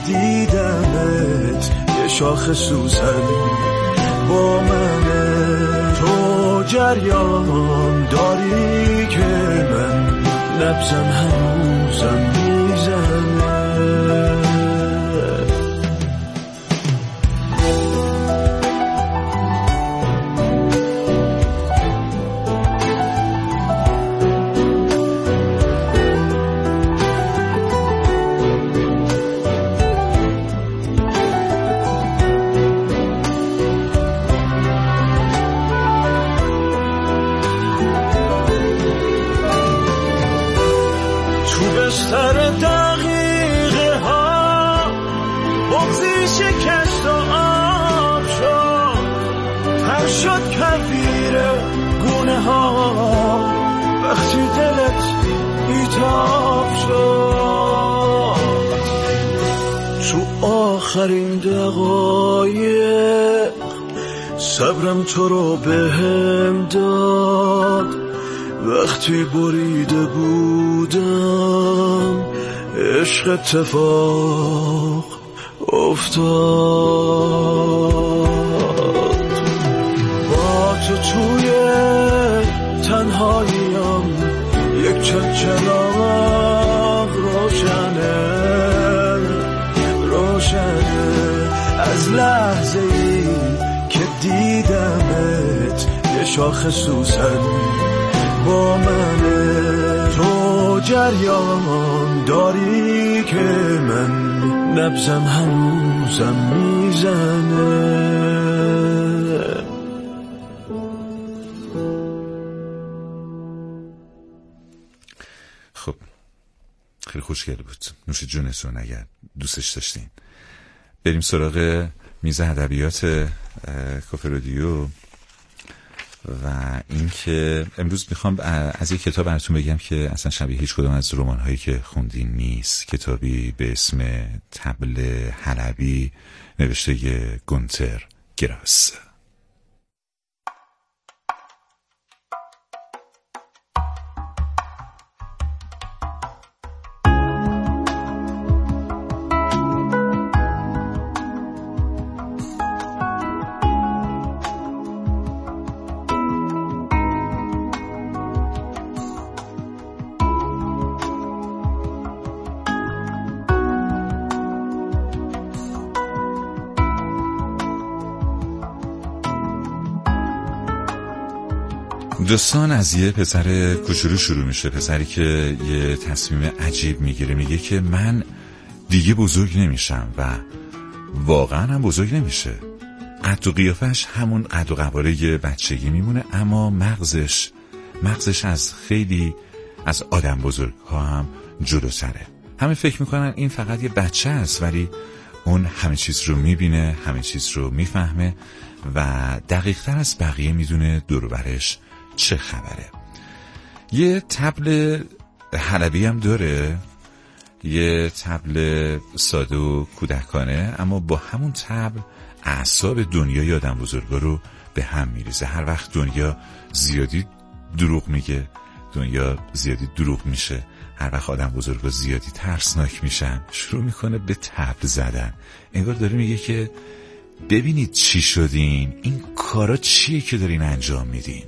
دیدمت یه شاخ سوسن با منه، تو جریان داری که من نبضم هنوزم میزنه. سر دقیقه ها بغضی شکست و آب شد، تر شد کویر گونه ها وقتی دلت بیتاب شد. تو آخرین دقایق صبرم تو رو بهم داد، وقتی بریده بودم عشق اتفاق افتاد. با تو توی تنهاییم یک چراغ روشنه از لحظه ای که دیدمت یه شاخ سوسن با منه، تو جریان داری که من نبضم هنوزم میزنه. خب خیلی خوشگل بود، نوش جونتون اگر دوستش داشتین. بریم سراغ میز ادبیات کافه رادیو و اینکه امروز میخوام از یک کتاب براتون بگم که اصلا شبیه هیچ کدوم از رمان‌هایی که خوندین نیست. کتابی به اسم طبل حلبی نوشته گونتر گراس. داستان از یه پسر کوچولو شروع میشه، پسری که یه تصمیم عجیب میگیره، میگه که من دیگه بزرگ نمیشم و واقعا هم بزرگ نمیشه. قد و قیافش همون قد و قواره بچگی میمونه، اما مغزش از خیلی از آدم بزرگ ها هم جلوتره. همه فکر میکنن این فقط یه بچه است، ولی اون همه چیز رو میبینه، همه چیز رو میفهمه و دقیق تر از بقیه میدونه دور و برش چه خبره. یه طبل حلبی هم داره، یه طبل ساده و کودکانه، اما با همون طبل اعصاب دنیای آدم بزرگا رو به هم میریزه. هر وقت دنیا زیادی دروغ میگه، دنیا زیادی دروغ میشه. هر وقت آدم بزرگا زیادی ترسناک میشن، شروع میکنه به طبل زدن. انگار داره میگه که ببینید چی شدین، این کارا چیه که دارین انجام میدین.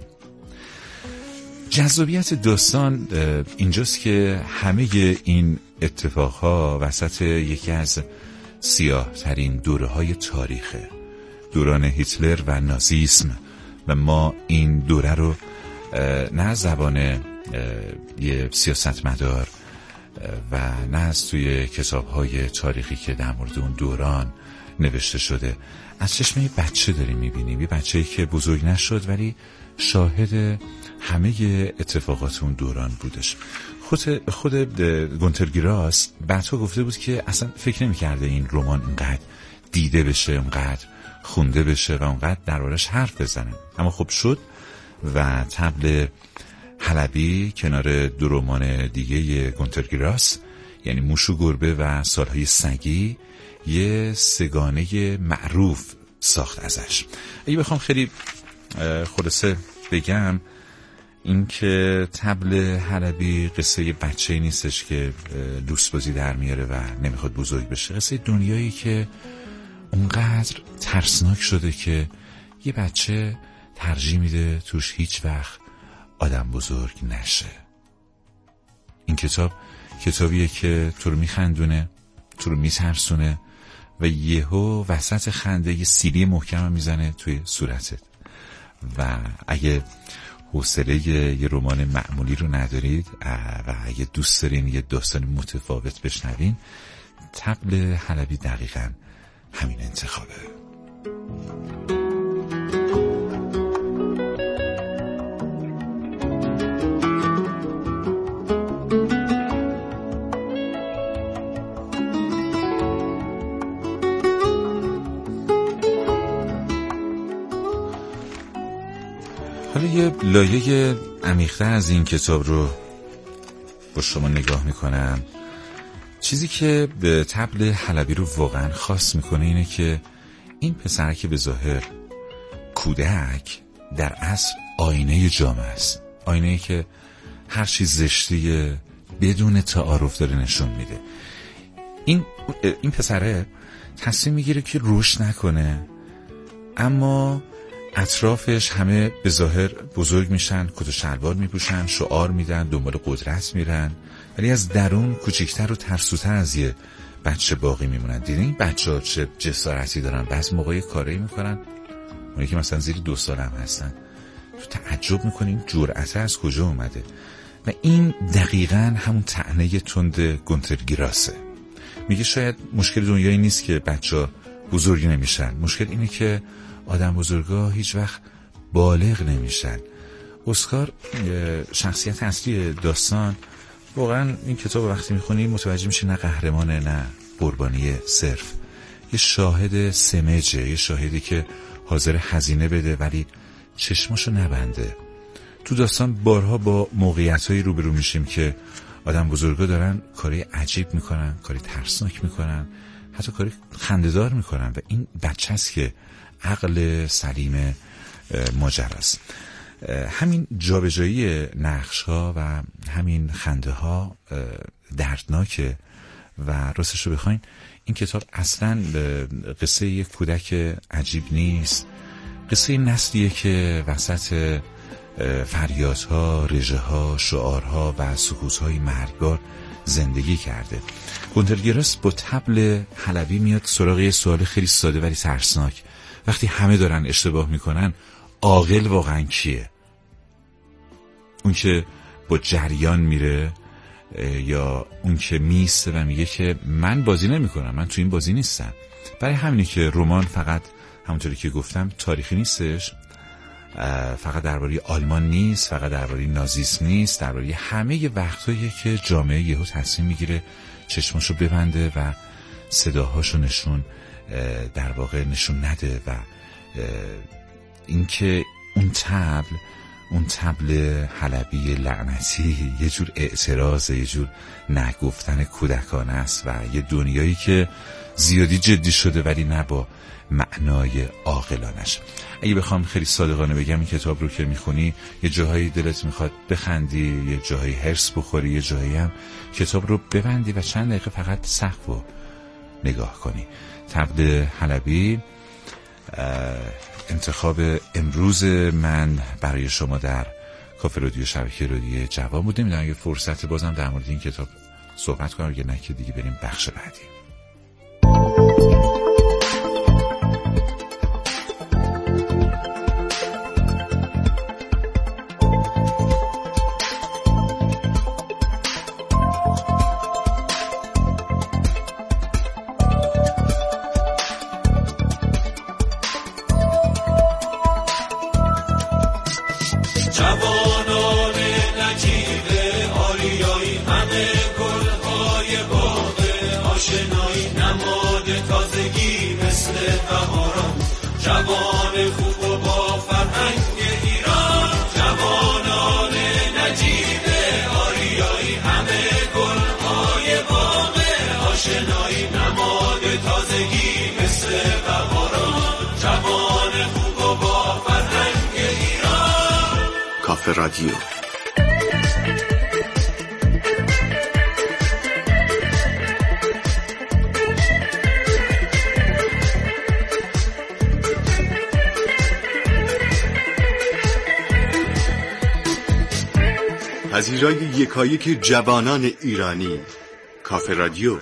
جذابیت داستان اینجاست که همه این اتفاقها وسط یکی از سیاه ترین دوره‌های تاریخه، دوران هیتلر و نازیسم، و ما این دوره رو نه از زبان یه سیاستمدار و نه از توی کتاب‌های تاریخی که در مورد اون دوران نوشته شده، از چشم یه بچه داریم می‌بینیم. یه بچه‌ای که بزرگ نشد ولی شاهد همه اتفاقات اون دوران بودش. خود گونتر گراس بعدها گفته بود که اصلا فکر نمی‌کرده این رمان اینقدر دیده بشه، اینقدر خونده بشه و اینقدر دربارش حرف بزنه، اما خب شد و طبل حلبی کنار دو رمان دیگه گونتر گراس، یعنی موش و گربه و سالهای سگی، یه سگانه معروف ساخت ازش. اگه بخوام خیلی خلاصه بگم، این که طبل حلبی قصه بچه‌ای نیستش که لوس بازی در میاره و نمیخواد بزرگ بشه. قصه دنیایی که اونقدر ترسناک شده که یه بچه ترجیح میده توش هیچ وقت آدم بزرگ نشه. این کتابیه که تو رو میخندونه، تو رو میترسونه و یهو وسط خنده یه سیلی محکم میزنه توی صورتت. و اگه حوصله یه رمان معمولی رو ندارید و اگه دوست دارین یه داستان متفاوت بشنوین، طبل حلبی دقیقاً همین انتخابه. حالا یه لایه عمیق‌تر از این کتاب رو با شما نگاه میکنم. چیزی که به طبل حلبی رو واقعا خاص میکنه اینه که این پسرک به ظاهر کودک در اصل آینه جامعه است. آینه‌ای که هر چیز زشتیه بدون تعارف داره نشون میده. این پسره تصمیم میگیره که رشد نکنه، اما اطرافش همه به ظاهر بزرگ میشن، کت و شلوار میپوشن، شعار میدن، دنبال قدرت میرن، ولی از درون کوچیکتر و ترسوتر از یه بچه باقی میمونن. دیدین این بچه‌ها چه جسارتی دارن، بعضی موقع کاری میکنن اونایی که مثلا زیر 2 سال هم هستن، تو تعجب میکنی این جرأت از کجا اومده. و این دقیقاً همون طعنه تند گونتر گراسه. میگه شاید مشکل دنیایی نیست که بچه‌ها بزرگ نمیشن، مشکل اینه که آدم بزرگا هیچ وقت بالغ نمیشن. اسکار شخصیت اصلی داستان، واقعا این کتاب وقتی میخونی متوجه میشی نه قهرمانه نه قربانی صرف، یه شاهد سمجه، یه شاهدی که حاضر هزینه بده ولی چشماشو نبنده. تو داستان بارها با موقعیتایی روبرو میشیم که آدم بزرگا دارن کاری عجیب میکنن، کاری ترسناک میکنن، حتی کاری خنده‌دار میکنن و این بچه است که عقل سلیم ماجراست. همین جابجایی نقش ها و همین خنده ها دردناکه و راستش رو بخواین این کتاب اصلا قصه یک کودک عجیب نیست. قصه نسلیه که وسط فریادها، رژه‌ها، شعارها و سکوت‌های مرگبار زندگی کرده. گونتر گراس با طبل حلبی میاد سراغ یه سوال خیلی ساده ولی ترسناک. وقتی همه دارن اشتباه میکنن، عاقل واقعا کیه؟ اون که با جریان میره یا اون که میسته و میگه که من بازی نمیکنم، من تو این بازی نیستم؟ برای همینه که رمان فقط همونطوری که گفتم تاریخی نیستش، فقط درباره آلمان نیست، فقط درباره نازیسم نیست، درباره همه وقتایی که جامعه یهو تصمیم میگیره چشماشو ببنده و صداهاشو در واقع نشون نده و اینکه اون طبل حلبی لعنتی یه جور اعتراض، یه جور نگفتن کودکانه است و یه دنیایی که زیادی جدی شده ولی نه با معنای عاقلانش. اگه بخوام خیلی صادقانه بگم این کتاب رو که میخونی یه جاهایی دلت میخواد بخندی، یه جاهایی هرس بخوری، یه جاهایی هم کتاب رو ببندی و چند دقیقه فقط سقف رو نگاه کنی. طبل حلبی انتخاب امروز من برای شما در کافه رادیو شبکه رادیو جوان بود. نمیدونم اگه فرصت بازم در مورد این کتاب صحبت کنم یا نه که دیگه بریم بخش بعدی. جوان خوب و با فرهنگ ایران، جوانان نجیب آریایی، همه گلهای باغ آشنایی، نماد تازگی مثل بهاران، جوان خوب و با فرهنگ ایران. کافه رادیو. پذیرای یکایک جوانان ایرانی، کافه رادیو.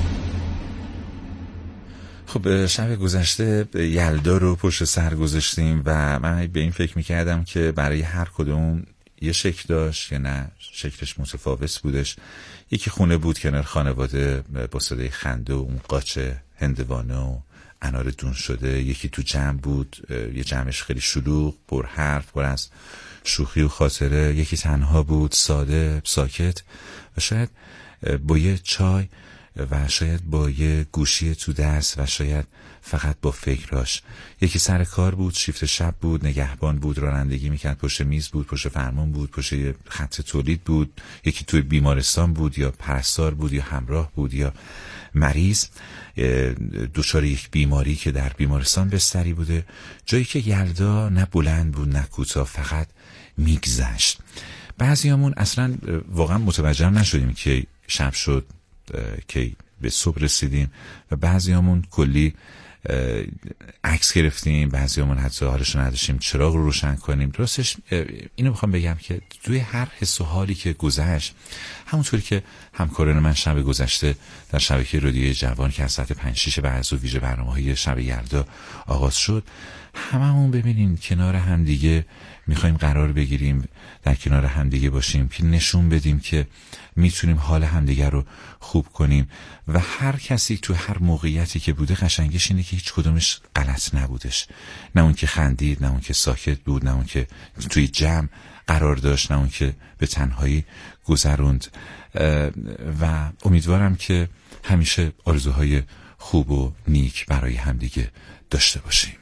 خب شب گذشته یلدا رو پشت سر گذاشتیم و من به این فکر میکردم که برای هر کدوم یه شکل داشت یا نه شکلش متفاوت بودش. یکی خونه بود کنار خانواده با صدای خنده و اون قاچ هندوانه و انار دون شده. یکی تو جمع بود، یه جمعش خیلی شلوغ، پر حرف، پر از شوخی و خاطره. یکی تنها بود، ساده، ساکت و شاید با یه چای و شاید با یه گوشی تو دست و شاید فقط با فکراش. یکی سر کار بود، شیفت شب بود، نگهبان بود، رانندگی میکرد، پشت میز بود، پشت فرمان بود، پشت یه خط تولید بود. یکی توی بیمارستان بود یا پرستار بود یا همراه بود یا مریض دچار یک بیماری که در بیمارستان بستری بوده. جایی که یلدا نه بلند بود نه کوتاه، فقط میگذشت. بعضیامون اصلا واقعا متوجه نشدیم که شب شد، که به صبح رسیدیم و بعضیامون کلی عکس گرفتیم، بعضیامون حتی حالش نداشتیم چراغ رو روشن کنیم. درستش اینو میخوام بگم که توی هر حس و حالی که گذشت، همونطوری که همکاران من شب گذشته در شبکه رادیوی جوان که از ساعت 5-6 بعد از ویژه برنامه‌های شب یلدا آغاز شد، هممون ببینیم کنار هم دیگه میخوایم قرار بگیریم، در کنار همدیگه باشیم که نشون بدیم که میتونیم حال همدیگه رو خوب کنیم و هر کسی تو هر موقعیتی که بوده قشنگش اینه که هیچ کدومش غلط نبودش. نه اون که خندید، نه اون که ساکت بود، نه اون که توی جمع قرار داشت، نه اون که به تنهایی گذروند. و امیدوارم که همیشه آرزوهای خوب و نیک برای همدیگه داشته باشیم.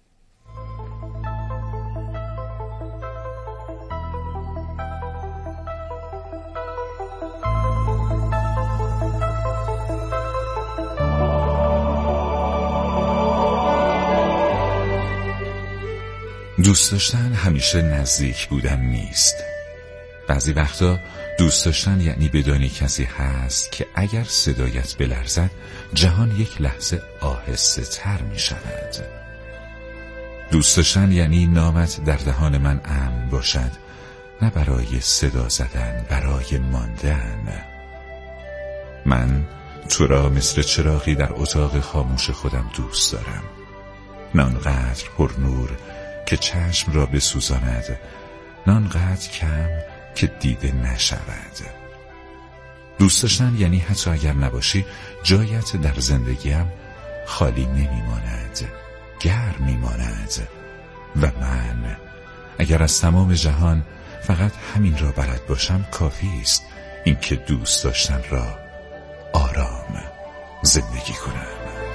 دوست داشتن همیشه نزدیک بودن نیست. بعضی وقتا دوست داشتن یعنی بدانی کسی هست که اگر صدایت بلرزد جهان یک لحظه آهسته تر می شود. دوست داشتن یعنی نامت در دهان من امن باشد، نه برای صدا زدن، برای ماندن. من تو را مثل چراغی در اتاق خاموش خودم دوست دارم، نه آنقدر پرنور که چشم را بسوزاند، نه آنقدر کم که دیده نشود. دوست داشتن یعنی حتی اگر نباشی جایت در زندگیم خالی نمیماند، گرم میماند. و من اگر از تمام جهان فقط همین را بلد باشم کافی است، اینکه دوست داشتن را آرام زندگی کنم.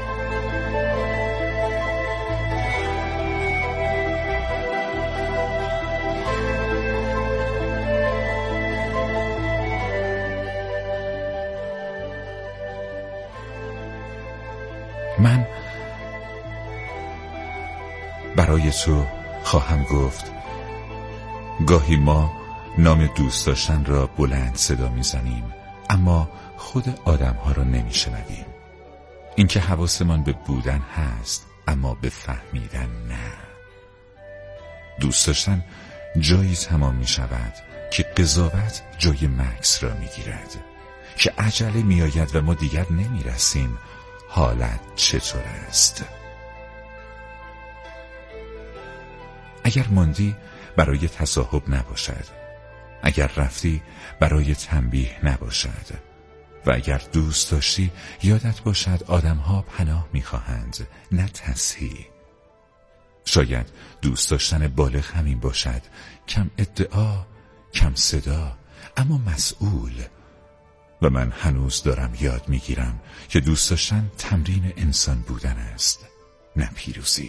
من برای تو خواهم گفت گاهی ما نام دوست داشتن را بلند صدا میزنیم، اما خود آدم ها را نمیشنویم. اینکه حواسمان به بودن هست اما به فهمیدن نه. دوست داشتن جایی تمام می شود که قضاوت جای مکث را می گیرد، که عجله می آید و ما دیگر نمی رسیم حالت چطور است. اگر ماندی برای تصاحب نباشد، اگر رفتی برای تنبیه نباشد، و اگر دوست داشتی یادت باشد آدم‌ها پناه می‌خواهند نه تصحیح. شاید دوست داشتن بالغ همین باشد، کم ادعا، کم صدا، اما مسئول. و من هنوز دارم یاد میگیرم که دوست داشتن تمرین انسان بودن است، نه پیروزی.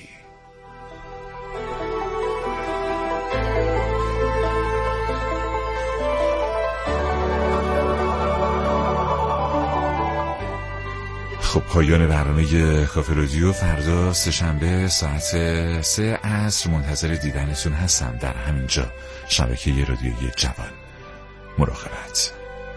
خب پایان برنامه کافه رادیو. فردا سه‌شنبه ساعت 3 عصر منتظر دیدنتون هستم در همینجا شبکه رادیویی جوان. مراقبت.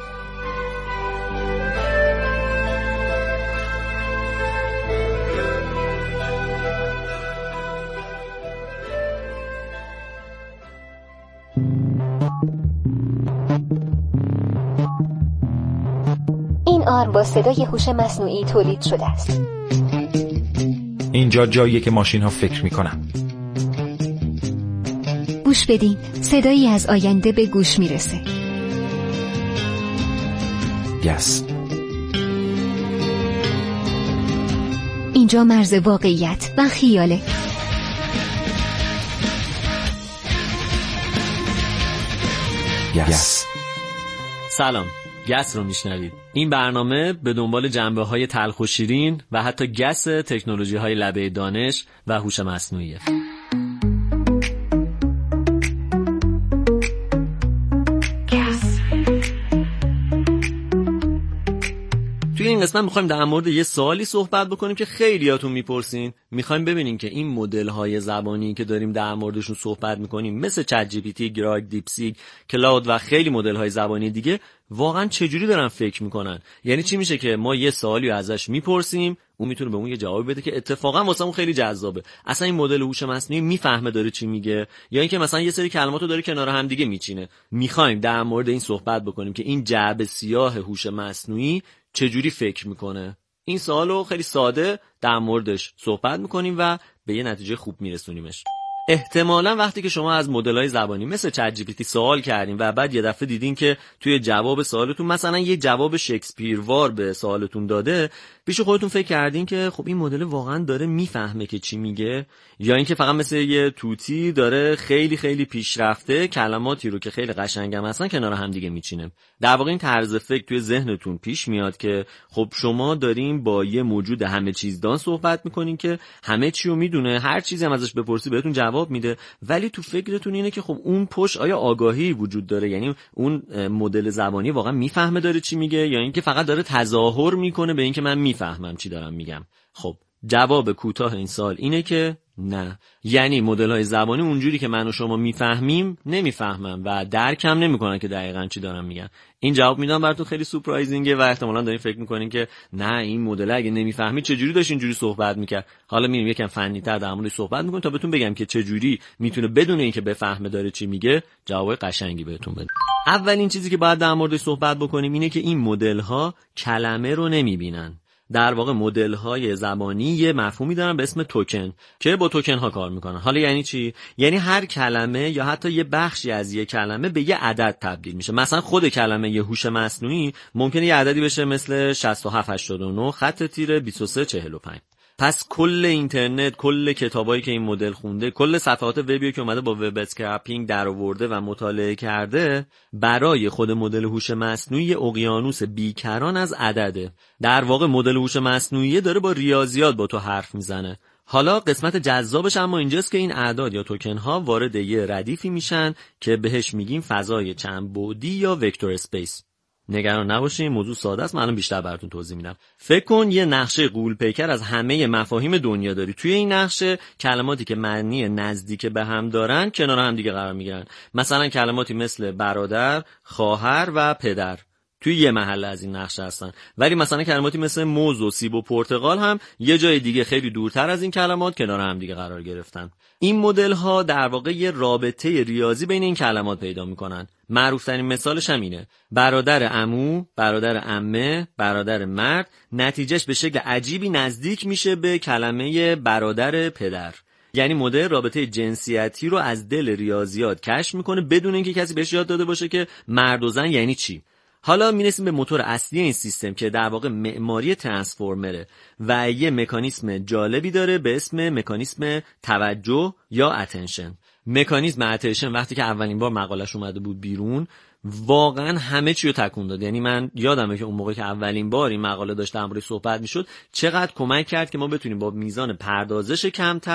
این آرم با صدای هوش مصنوعی تولید شده است. اینجا جاییه که ماشین ها فکر میکنن. گوش بدین، صدایی از آینده به گوش میرسه. یس. اینجا مرز واقعیت و خیاله. یس. سلام، گس رو میشنوید. این برنامه به دنبال جنبه‌های تلخ و شیرین و حتی گس تکنولوژی‌های لبه دانش و هوش مصنوعیه. توی این قسمت میخوایم در مورد یه سوالی صحبت بکنیم که خیلیاتون میپرسین. میخوایم ببینیم که این مدل‌های زبانی که داریم در موردشون صحبت میکنیم مثل چت جی پی تی، گراگ، دیپسیک، کلاود و خیلی مدل‌های زبانی دیگه واقعا چجوری دارن فکر میکنن. یعنی چی میشه که ما یه سوالی ازش میپرسیم، اون میتونه به اون یه جوابی بده که اتفاقا واسمون خیلی جذابه. اصلا این مدل هوش مصنوعی میفهمه داره چی میگه، یا اینکه مثلا یه سری کلماتو داره کنار هم دیگه میچینه. میخوایم در مورد این صحبت بکنیم که این جعبه سیاه هوش مصنوعی چجوری فکر میکنه. این سوالو خیلی ساده در موردش صحبت میکنیم و به یه نتیجه خوب میرسونیمش. احتمالاً وقتی که شما از مدل‌های زبانی مثل چت جی پی تی سوال کردین و بعد یه دفعه دیدین که توی جواب سوالتون مثلا یه جواب شکسپیروار به سوالتون داده، پیش خودتون فکر کردین که خب این مدل واقعاً داره میفهمه که چی میگه، یا اینکه فقط مثل یه توتی داره خیلی خیلی پیشرفته کلماتی رو که خیلی قشنگم هستن کنار هم دیگه میچینه. در واقع این طرز فکر توی ذهنتون پیش میاد که خب شما دارین با یه موجود همه چیزدان صحبت میکنین که همه چی رو میدونه، هر چیزی هم ازش بپرسی بهتون جواب میده، ولی تو فکرتون اینه که خب اون پشت آیا آگاهی وجود داره؟ یعنی اون مدل زبانی واقعا میفهمه داره چی میگه، یا اینکه فقط داره تظاهر میکنه به اینکه من میفهمم چی دارم میگم؟ خب جواب کوتاه این سوال اینه که نه. یعنی مدل‌های زبانی اونجوری که من و شما میفهمیم نمیفهمن و درکم نمیکنن که دقیقاً چی دارن میگن. این جواب میدم براتون خیلی سورپرایزینگه و احتمالاً دارین فکر میکنین که نه این مدل اگه نمیفهمید چجوری داشت اینجوری صحبت میکرد. حالا میریم یکم فنی‌تر در موردش صحبت میکنیم تا بهتون بگم که چجوری میتونه بدون اینکه بفهمه داره چی میگه جواب قشنگی بهتون بده. اولین چیزی که باید در موردش صحبت بکنیم اینه که این مدل‌ها کلمه رو نمیبینن. در واقع مدل‌های زبانی یه مفهومی دارن به اسم توکن که با توکن ها کار میکنن. حالا یعنی چی؟ یعنی هر کلمه یا حتی یه بخشی از یه کلمه به یه عدد تبدیل میشه. مثلا خود کلمه یه هوش مصنوعی ممکنه یه عددی بشه مثل 6789 خط تیره 2345. پس کل اینترنت، کل کتابایی که این مدل خونده، کل صفحات وبی که اومده با وب اسکرپینگ درآورده و مطالعه کرده، برای خود مدل هوش مصنوعی اقیانوس بیکران از عدده. در واقع مدل هوش مصنوعی داره با ریاضیات با تو حرف میزنه. حالا قسمت جذابش اما اینجاست که این اعداد یا توکن ها وارد یه ردیفی میشن که بهش میگیم فضای چند بعدی یا وکتور اسپیس. نگران نباشین، موضوع ساده است، من الان بیشتر براتون توضیح میدم. فکر کن یه نقشه غول‌پیکر از همه مفاهیم دنیا داری. توی این نقشه کلماتی که معنی نزدیک به هم دارن کنار هم دیگه قرار میگیرن. مثلا کلماتی مثل برادر، خواهر و پدر توی یه محله از این نقشه هستن، ولی مثلا کلماتی مثل موز و سیب و پرتقال هم یه جای دیگه خیلی دورتر از این کلمات کنار هم دیگه قرار گرفتن. این مدل ها در واقع یه رابطه ریاضی بین این کلمات پیدا میکنن. معروف ترین مثالش هم اینه: برادر عمو، برادر عمه، برادر مرد، نتیجهش به شکل عجیبی نزدیک میشه به کلمه برادر پدر. یعنی مدل رابطه جنسیتی رو از دل ریاضیات کشف میکنه بدون اینکه کسی بهش یاد داده باشه که مرد و زن یعنی چی. حالا میرسیم به موتور اصلی این سیستم که در واقع معماری ترانسفورمره و یه مکانیسم جالبی داره به اسم مکانیسم توجه یا اتنشن. مکانیسم اتنشن وقتی که اولین بار مقالش اومده بود بیرون واقعا همه چی رو تکون داد. یعنی من یادمه که اون موقع که اولین بار این مقاله داشت در موردش صحبت میشد چقدر کمک کرد که ما بتونیم با میزان پردازش کمتر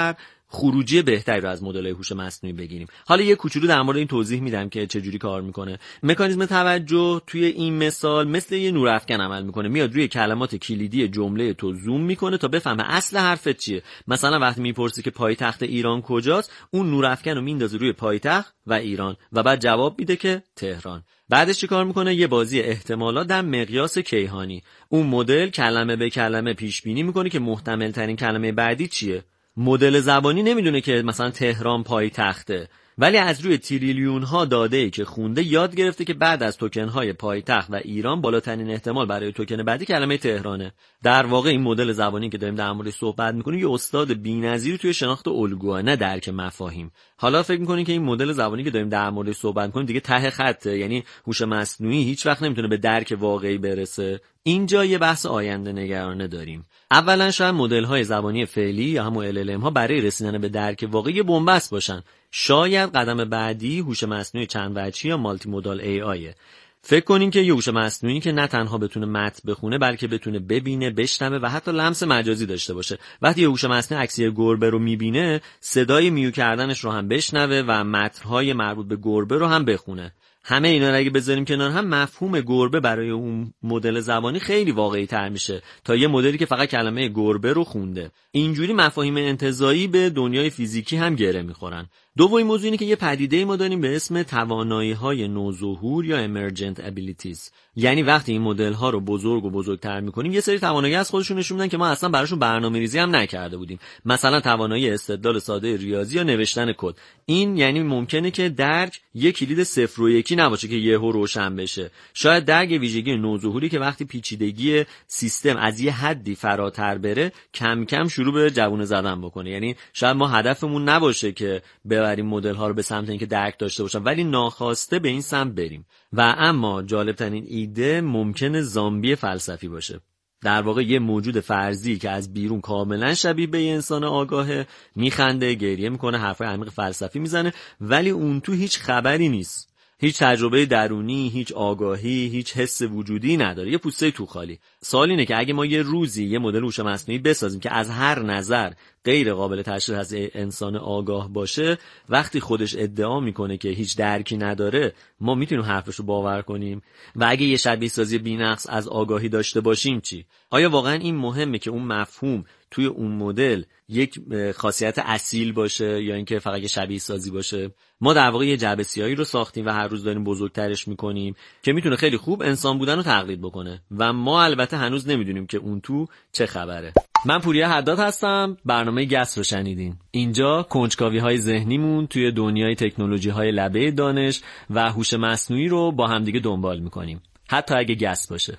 خروجی بهتری رو از مدل‌های هوش مصنوعی بگیریم. حالا یه کوچولو در مورد این توضیح میدم که چجوری کار میکنه. مکانیزم توجه توی این مثال مثل یه نورافکن عمل میکنه. میاد روی کلمات کلیدی جمله تو زوم میکنه تا بفهمه اصل حرفت چیه. مثلا وقتی میپرسی که پایتخت ایران کجاست، اون نورافکن رو میندازه روی پایتخت و ایران و بعد جواب میده که تهران. بعدش چی کار میکنه؟ یه بازی احتمالات در مقیاس کیهانی. اون مدل کلمه به کلمه پیش بینی میکنه که محتمل ترین کلمه بعدی چیه. مدل زبانی نمیدونه که مثلا تهران پایتخته، ولی از روی تریلیون ها داده‌ای که خونده یاد گرفته که بعد از توکن های پایتخت و ایران بالاترین احتمال برای توکن بعدی کلمه تهرانه. در واقع این مدل زبانی که داریم در موردش صحبت می‌کنیم یه استاد بی‌نظیر توی شناخت الگوها، نه درک مفاهیم. حالا فکر می‌کنین که این مدل زبانی که داریم در موردش صحبت می‌کنیم دیگه ته خطه، یعنی هوش مصنوعی هیچ وقت نمیتونه به درک واقعی برسه. اینجا یه بحث آینده نگرانه داریم. اولا شاید مدل‌های زبانی فعلی یا همون LLM ها برای رسیدن به درک واقعی بن‌بست باشن. شاید قدم بعدی هوش مصنوعی چند وجهی یا مالتی مودال AI. فکر کنین که یه هوش مصنوعی که نه تنها بتونه متن بخونه بلکه بتونه ببینه، بشنوه و حتی لمس مجازی داشته باشه. وقتی یه هوش مصنوعی عکس گربه رو میبینه، صدای میو کردنش رو هم بشنوه و متن‌های مربوط به گربه رو هم بخونه. همه اینا رو اگه بذاریم کنار هم، مفهوم گربه برای اون مدل زبانی خیلی واقعی تر میشه تا یه مدلی که فقط کلمه گربه رو خونده. اینجوری مفاهیم انتزاعی به دنیای فیزیکی هم گره میخورن. دومین موضوع اینه که یه پدیده ما داریم به اسم توانایی‌های نوظهور یا emergent abilities. یعنی وقتی این مدل‌ها رو بزرگ و بزرگتر می‌کنیم، یه سری توانایی از خودشون نشون میدن که ما اصلا براشون برنامه‌ریزی هم نکرده بودیم. مثلا توانایی استدلال ساده ریاضی یا نوشتن کد. این یعنی ممکنه که درک یک کلید 0 و 1 نباشه که یهو روشن بشه. شاید درک ویژگی نوظهوری که وقتی پیچیدگی سیستم از یه حدی فراتر بره، کم کم شروع به جوونه زدن بکنه. یعنی شاید ما هدفمون نباشه که ببریم مدل ها رو به سمت اینکه درک داشته باشن، ولی ناخواسته به این سمت بریم. و اما جالب ترین ایده ممکنه زامبی فلسفی باشه. در واقع یه موجود فرضی که از بیرون کاملا شبیه به یه انسان آگاهه، میخنده، گریه میکنه، حرفای عمیق فلسفی میزنه، ولی اون تو هیچ خبری نیست. هیچ تجربه درونی، هیچ آگاهی، هیچ حس وجودی نداره. یه پوسته تو خالی. سوال اینه که اگه ما یه روزی یه مدل هوش مصنوعی بسازیم که از هر نظر غیر قابل تشخیص از انسان آگاه باشه، وقتی خودش ادعا میکنه که هیچ درکی نداره، ما میتونیم حرفشو باور کنیم؟ و اگه یه شبیه سازی بی‌نقص از آگاهی داشته باشیم چی؟ آیا واقعا این مهمه که اون مفهوم توی اون مدل یک خاصیت اصیل باشه یا اینکه فقط یه شبیه سازی باشه؟ ما در واقع یه جعبه سیاهی رو ساختیم و هر روز داریم بزرگترش میکنیم که میتونه خیلی خوب انسان بودن رو تقلید بکنه و ما البته هنوز نمیدونیم که اون تو چه خبره. من پوریا حداد هستم. برنامه گس رو شنیدین. اینجا کنجکاوی‌های ذهنیمون توی دنیای تکنولوژی‌های لبه دانش و هوش مصنوعی رو با همدیگه دنبال میکنیم، حتی اگه گس باشه.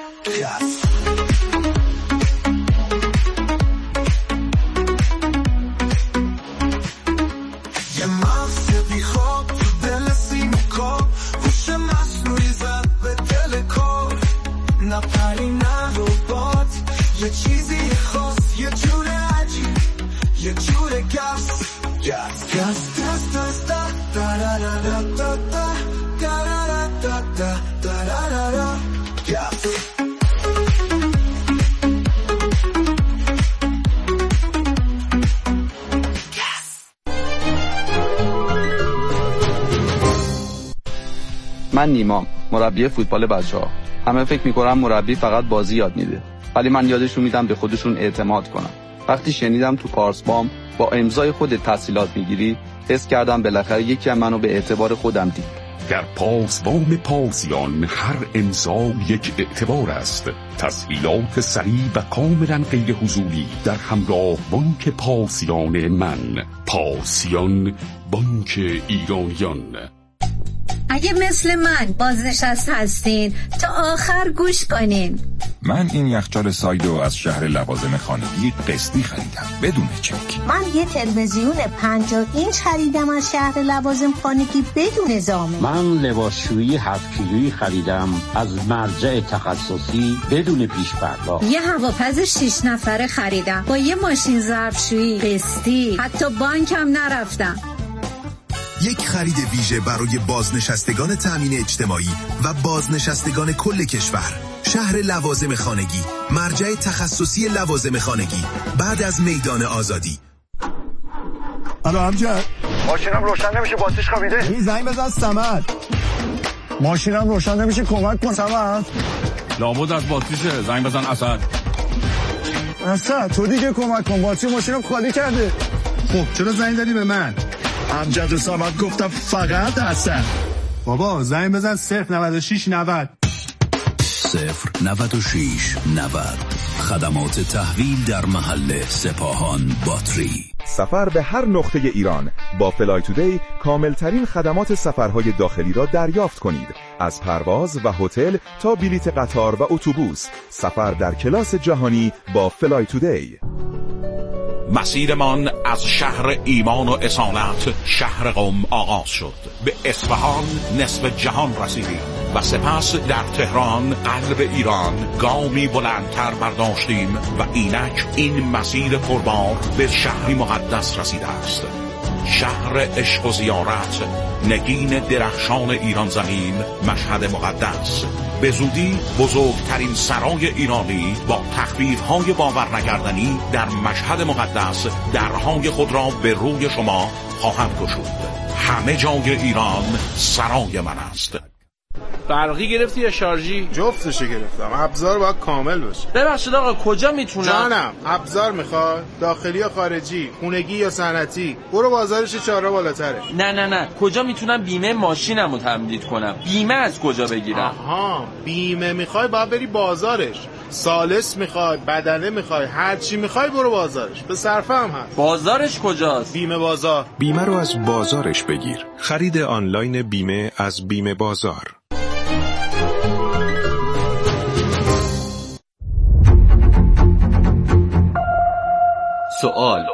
من نیمام، مربی فوتبال بچه‌ها. همه فکر می‌کنن مربی فقط بازی یاد میده، ولی من یادشون میدم به خودشون اعتماد کنن. وقتی شنیدم تو پارسبام با امضای خودت تحصیلات میگیری، حس کردم بالاخره یکی از منو به اعتبار خودم دید. در پاسبان پاسیان هر امضا یک اعتبار است. تسهیلات سریع و کاملا غیر حضوری در همراه بانک پاسیان من. پاسیان، بانک ایرانیان. اگه مثل من بازنشسته هستین تا آخر گوش کنین. من این یخچال سایدو از شهر لوازم خانگی قسطی خریدم بدون چک. من یه تلویزیون 50 اینچ خریدم از شهر لوازم خانگی بدون زامن. من لباسشویی 7 کیلویی خریدم از مرجع تخصصی بدون پیش پرداخت. یه هواپز 6 نفره خریدم با یه ماشین ظرفشویی قسطی، حتی بانکم نرفتم. یک خرید ویژه برای بازنشستگان تامین اجتماعی و بازنشستگان کل کشور. شهر لوازم خانگی، مرجع تخصصی لوازم خانگی، بعد از میدان آزادی. الو امجد، ماشینم روشن نمیشه، باتریش خوابیده. این زنگ بزن صمد. ماشینم روشن نمیشه، کمک کن صمد. لابد از باتریشه، زنگ بزن اسد. اسد تو دیگه کمک کن، باتری ماشینم خالی کرده. خب چرا زنگ دادی به من؟ امجد و صمد گفتم فقط اسد. بابا زنگ بزن 096 90 096 90. خدمات تحویل در محل سپاهان باتری. سفر به هر نقطه ایران با فلای تودی کاملترین خدمات سفرهای داخلی را دریافت کنید. از پرواز و هتل تا بلیت قطار و اتوبوس، سفر در کلاس جهانی با فلای تودی. مسیرمان از شهر ایمان و اصالت شهر قم آغاز شد. به اصفهان نصف جهان رسیدیم و سپس در تهران قلب ایران گامی بلندتر برداشتیم و اینک این مسیر پربار به شهری مقدس رسیده است. شهر عشق و زیارت، نگین درخشان ایران زمین، مشهد مقدس. به زودی بزرگترین سرای ایرانی با تخفیف‌های باور نکردنی در مشهد مقدس درهای خود را به روی شما خواهد گشود. همه جای ایران سرای من است. برقی گرفتی یا شارژی؟ جفتشو گرفتم. ابزار باید کامل باشه. ببخشید آقا کجا میتونم؟ جانم، ابزار میخوای؟ داخلی یا خارجی؟ خونگی یا صنعتی؟ برو بازارش 4 بالاتره. نه کجا میتونم بیمه ماشینمو تمدید کنم؟ بیمه از کجا بگیرم؟ آها، بیمه میخوای باید بری بازارش. سالس میخوای، بدنه میخوای، هر چی میخوای برو بازارش. به صرفه هم هست. بازارش کجاست؟ بیمه بازار. بیمه رو از بازارش بگیر. خرید آنلاین بیمه از بیمه بازار. سوال،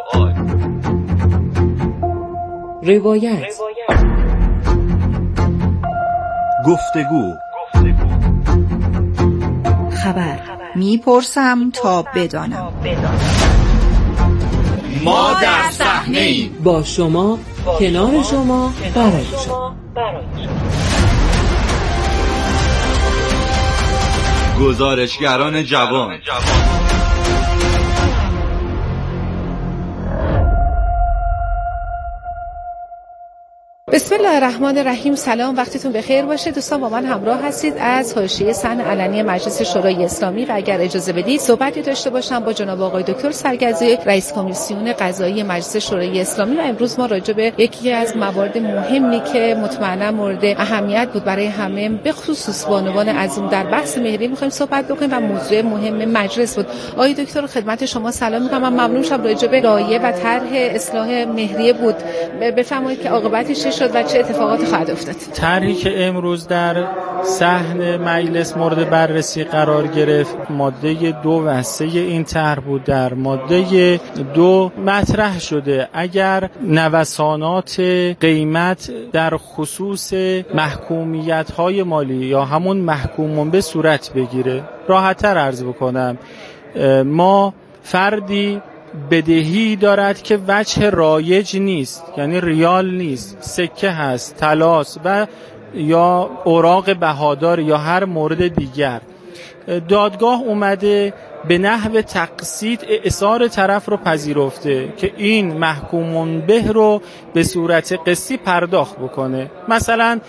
روایت، گفتگو، خبر. میپرسم تا بدانم. ما در صحنه‌ایم، با شما، کنار شما، برای شما. گزارشگران جوان. بسم الله الرحمن الرحیم. سلام، وقتتون بخیر باشه دوستان. با من همراه هستید از حاشیه صحن علنی مجلس شورای اسلامی و اگر اجازه بدید صحبتی داشته باشم با جناب آقای دکتر سرگزی، رئیس کمیسیون قضایی مجلس شورای اسلامی. و امروز ما راجع به یکی از موارد مهمی که مطمئنا مورد اهمیت بود برای همه، به خصوص بانوان عزیز، در بحث مهریه می‌خوایم صحبت بکنیم و موضوع مهم مجلس بود. آقای دکتر خدمت شما سلام می‌کنم. من ممنون شدم راجع به لایحه و طرح اصلاح مهریه بود. بفرمایید که عاقبتش چه شد و چه اتفاقاتی خواهد افتاد؟ طرحی که امروز در صحن مجلس مورد بررسی قرار گرفت ماده 2 و 3 این طرح بود. در ماده 2 مطرح شده اگر نوسانات قیمت در خصوص محکومیت‌های مالی یا همون محکومون به صورت بگیره، راحت‌تر عرض بکنم، ما فردی بدهی دارد که وجه رایج نیست، یعنی ریال نیست، سکه هست، طلاست و یا اوراق بهادار یا هر مورد دیگر. دادگاه اومده به نحو تقسیط اعصار طرف رو پذیرفته که این محکومون به رو به صورت قسطی پرداخت بکنه. مثلا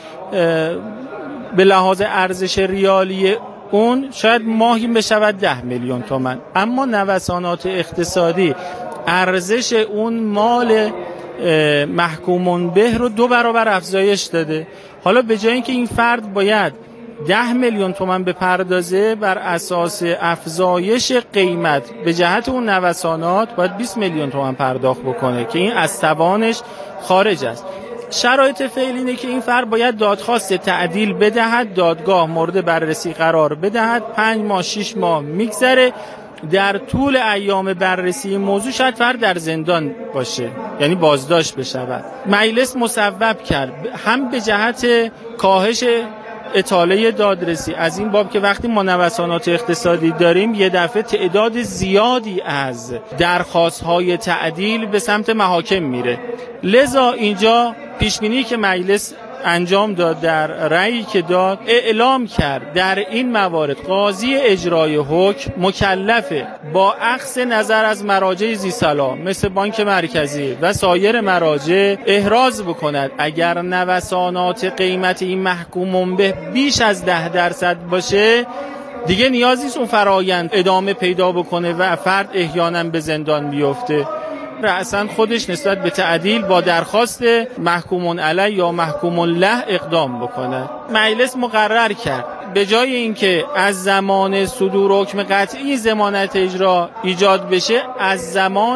به لحاظ ارزش ریالی اون شاید ماهی بشود 10 میلیون تومان، اما نوسانات اقتصادی ارزش اون مال محکومون به رو 2 برابر افزایش داده. حالا به جای اینکه این فرد باید 10 میلیون تومان بپردازه، بر اساس افزایش قیمت به جهت اون نوسانات باید 20 میلیون تومان پرداخت بکنه که این از توانش خارج است. شرایط فعلی اینه که این فرد باید دادخواست تعدیل بدهد، دادگاه مورد بررسی قرار بدهد، 5 ماه 6 ماه میگذره، در طول ایام بررسی موضوع شاید فرد در زندان باشه، یعنی بازداشت بشود. مجلس مصوب کرد هم به جهت کاهش اطاله دادرسی از این باب که وقتی ما نوسانات اقتصادی داریم یه دفعه تعداد زیادی از درخواست‌های تعدیل به سمت محاکم میره، لذا اینجا پیشبینی که مجلس انجام داد در رأیی که داد اعلام کرد در این موارد قاضی اجرای حکم مکلفه با اخذ نظر از مراجع ذی‌صلاح مثل بانک مرکزی و سایر مراجع احراز بکند اگر نوسانات قیمت این محکوم به بیش از 10% باشه دیگه نیازی نیست اون فرایند ادامه پیدا بکنه و فرد احیانا به زندان بیفته. رأساً خودش نسبت به تعدیل با درخواست محکوم علیه یا محکوم له اقدام بکنه. مجلس مقرر کرد به جای اینکه از زمان صدور حکم قطعی ضمانت اجرا ایجاد بشه از زمان